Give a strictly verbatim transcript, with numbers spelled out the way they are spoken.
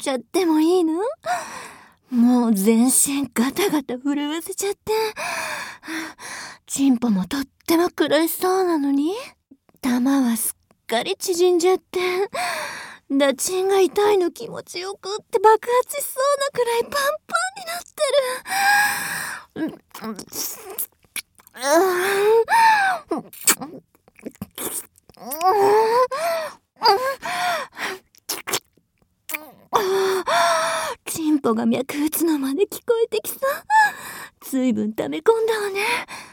ちゃってもいいの？もう全身ガタガタ震わせちゃって。チンポもとっても苦しそうなのに、玉はすっかり縮んじゃって、ダチンが痛いの気持ちよくって爆発しそうなくらいパンパンになってる。チンポが脈打つのまで聞こえてきそう。ずいぶん溜め込んだわね。